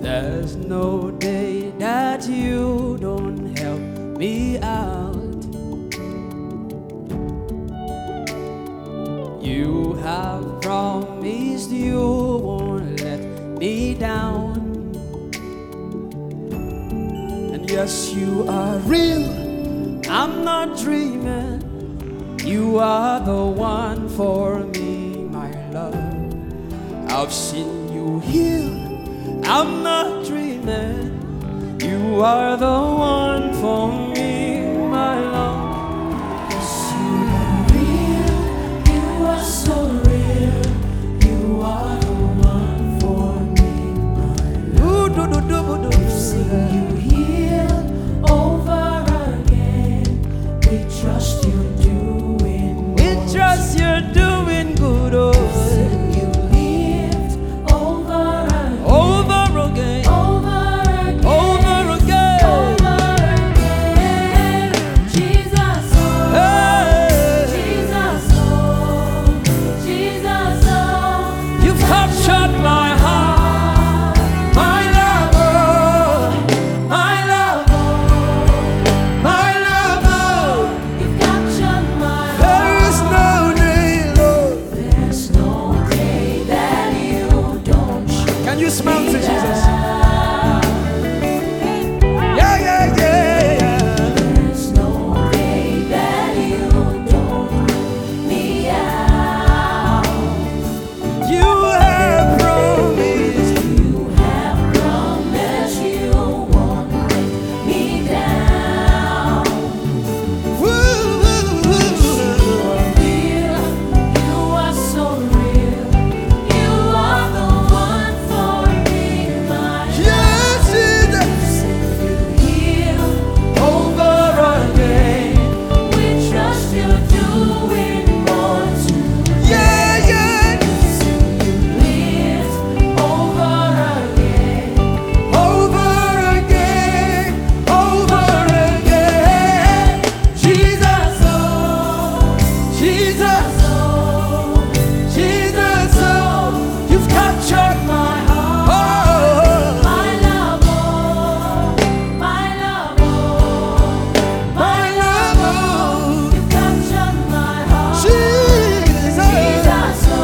There's no day that you don't help me out. You have promised you won't let me down. And yes, you are real, I'm not dreaming. You are the one for me, my love. I've seen you heal, I'm not dreaming. You are the one for me, my love. Yes, you are real, you are so real. You are the one for me, my love. I've seen you heal over again. We trust you're doing more. We trust you're doing good, oh. I've seen you lift over again. Over again, Over again. over again. Over again. Jesus, oh. Hey. Jesus, oh. Jesus, oh. You've captured my heart, my lover, my lover, my lover. You've captured my There is heart. no day, Lord. There's no day that you don't show Can you smile to Jesus? down. Yeah, yeah, yeah, yeah. There's no day that you don't put me out. You have promised. You have promised you won't let me down. Woo, woo, woo. Real, you are so real. You are the one for me, my Yes, Jesus. you heal Over again. We trust you're doing more to Yeah, yeah. live over again. Over again. Over again. Jesus, oh. Jesus, Oh, Jesus, oh. You've captured my heart. my love, oh, my love, oh, My lover. you've captured my heart. Jesus. Jesus, oh,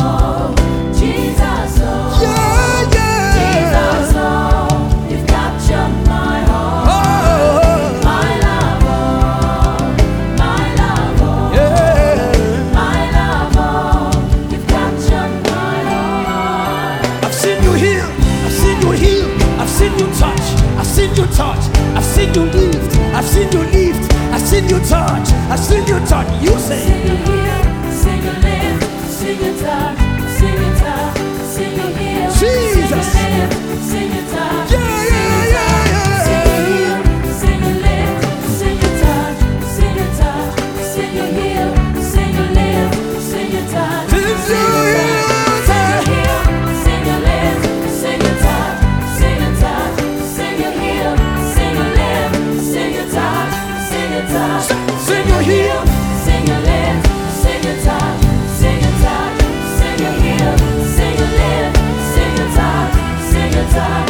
Jesus, oh, Yeah, yeah. Jesus, oh, you've captured my heart. Oh, My love, oh, my love, oh, yeah. my love, oh, you've captured my heart. I've seen you heal, I've seen you heal, I've seen you touch, I've seen you touch, I've seen you lift, I've seen you lift, I've seen you touch, I've seen you touch. You say, Sing you heal, sing you live, sing you touch, sing you touch, sing you heal, Jesus. sing you live, sing you touch, yeah, yeah, yeah, sing you yeah. heal, sing you live, sing you touch, sing you touch, sing you heal, sing you live, sing you touch, Sing you sing you heal, sing you live, sing you touch, sing you touch, sing you heal, sing you live, sing you touch, sing you touch, Sing you heal, sing you live, sing you touch, sing you touch, sing you heal, sing you live, sing you touch, sing you touch,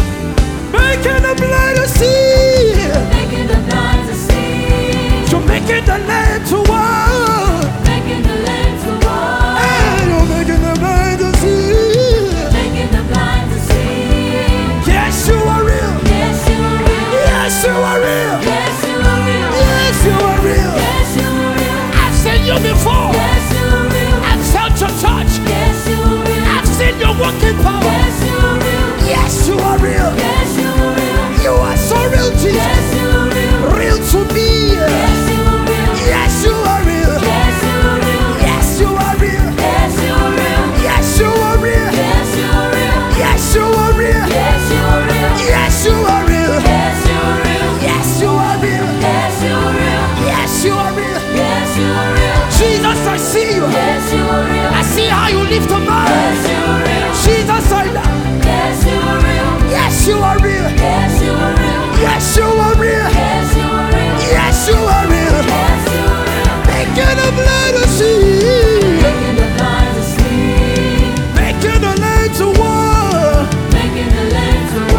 making the blind to see, making the blind to see, you're making the lame to walk, making the lame to walk, and you're making the blind to see. making the blind to see. Yes, you are real. Yes, you are real. Yes, you are real. Yes, you are real. Yes, you are real. Yes, you are real. I've seen you before. Yes, you are real. I've felt your touch. Yes, you are real. I've seen your working power. Yes, you are real. Yes, you are real. Yes, you are real. You are so real, Jesus. Yes, you are real. Real to me. Yes, you are real. Yes, you are real. Yes, you are real. Yes, you are real. Yes, you are real. Yes, you are real. Yes, you are real. Yes, you are real. Yes, you are real. Yes, you are real. Yes, you are real. Yes, you are real. Yes, you are real. Yes, you are real. Yes, you are real. Jesus, I see you. Yes, you are real. I see how you lift a man. Yes, you are real. Jesus, I love. Yes, you are real. Yes, you are real. Yes, you are real. Yes, you are real. Yes, you are real. Yes, you are real. Yes, you are real. Making the blind to see. Making the blind to see. Making the lame to walk. Making the lame to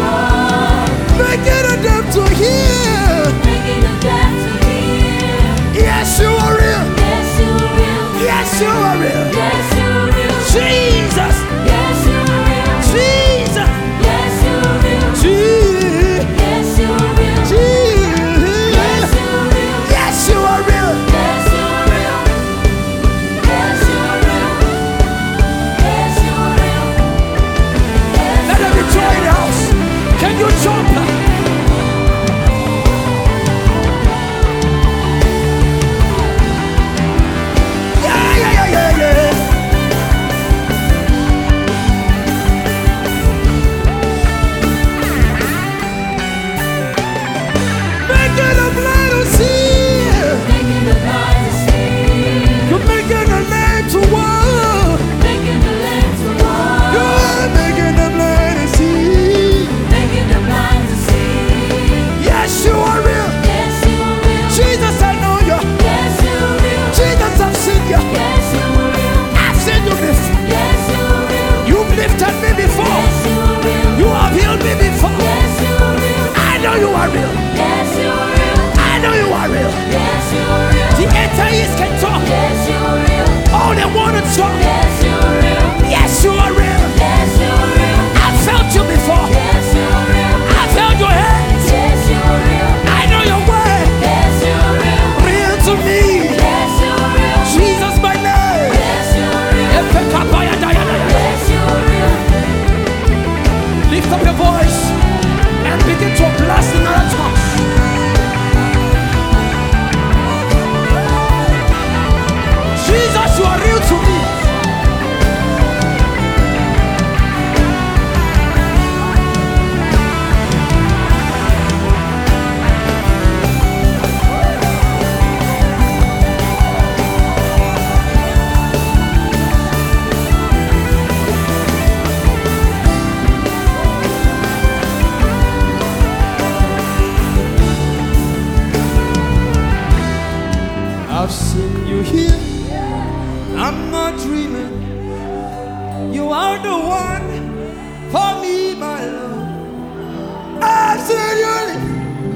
are the one for me, my love. I've seen you live.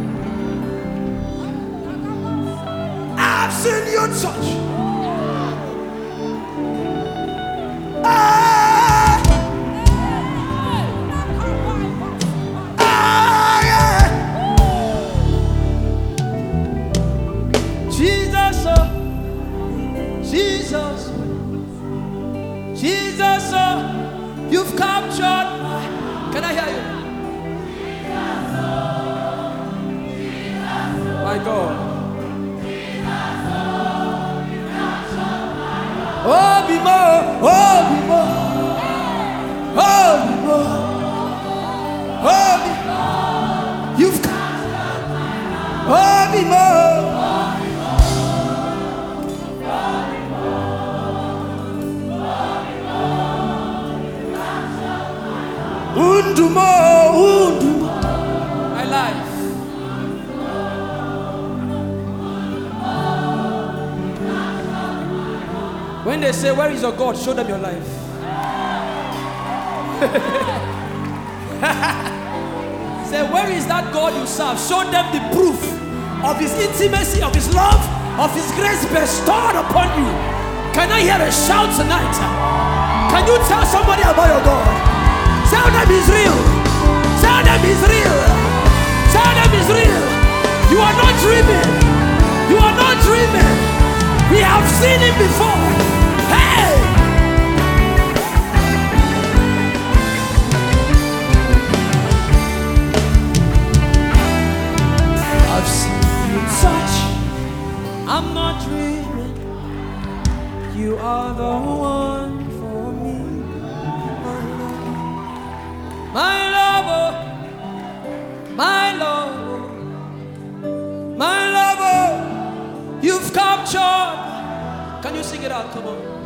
I've seen you touch. Jesus, Jesus, Jesus, you've captured my. Can I hear you? My God. Oh, be more, oh, be more, oh, be more, oh, be more. You've captured my. Oh, be more. Undumo, undumo, my life. When they say, where is your God? Show them your life. Say, where is that God you serve? Show them the proof of His intimacy, of His love, of His grace bestowed upon you. Can I hear a shout tonight? Can you tell somebody about your God? Tell them He's real. Tell them He's real. Tell them He's real. You are not dreaming. You are not dreaming. We have seen Him before. Hey! I've seen you touch. I'm not dreaming. You are the one for me. My lover, my lover, my lover, you've captured. Can you sing it out? Come on.